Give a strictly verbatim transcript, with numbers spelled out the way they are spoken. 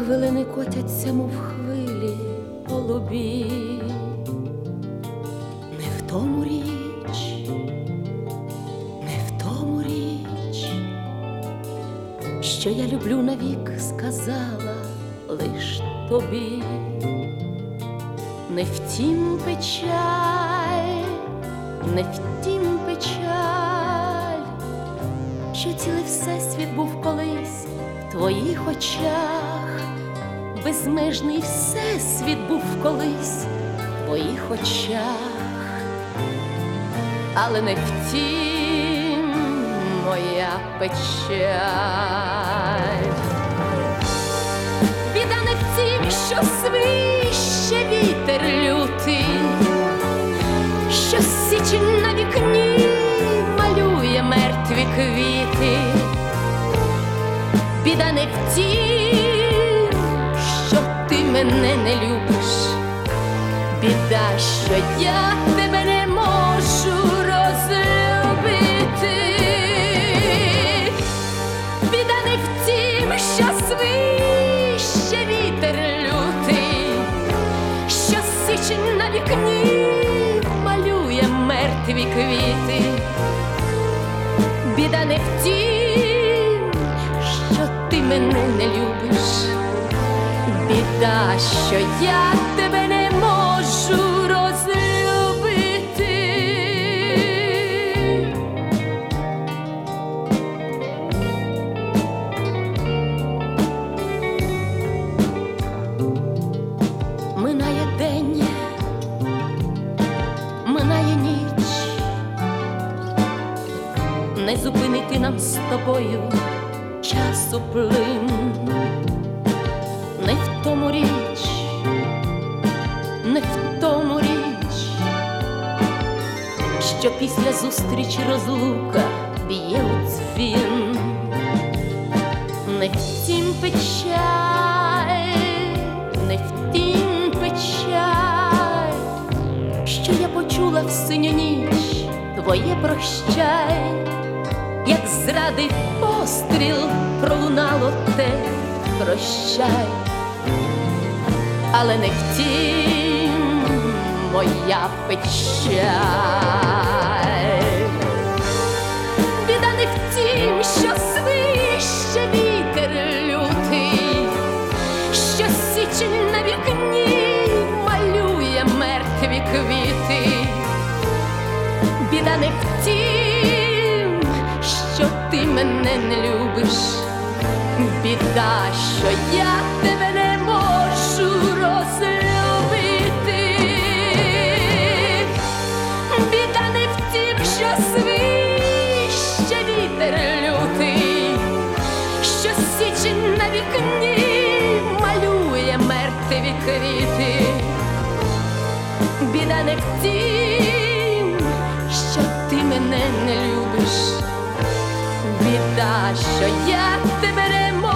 Хвилини котяться, мов хвилі голубі. Не в тому річ, не в тому річ, що я люблю навік, сказала лиш тобі. Не втім печаль, не втім печаль, що цілий всесвіт був колись в твоїх очах, безмежний всесвіт був колись в твоїх очах, але не втім моя печаль. Біда не в тім, що свище вітер лютий, що січі на вікні малює мертві квіти. Біда не в тім, що ти мене не любиш, біда, що я тебе не можу розлюбити. Біда не в тім, що свище вітер лютий, що січень на вікні малює мертві квіти. Біда не в тім, що ти мене не любиш, біда, що я тебе не можу розлюбити. Минає день, минає ніч, не зупинити нам з тобою часу плин. Не в тому річ, не в тому річ, що після зустрічі розлука б'є у дзвін. Не втім печаль, не втім печаль, що я почула в синю ніч твоє прощай, як зради постріл пролунало те прощай, але не втім моя печаль. Біда не в тім, що свище вітер лютий, що січень на вікні малює мертві квіти. Біда не в тім, що ти мене не любиш, біда, що я тебе не можу розлюбити. Біда не в тім, що свище вітер лютий, що січень на вікні малює мертві квіти. Біда не в тім, що ти мене не любиш, біда, що я тебе не можу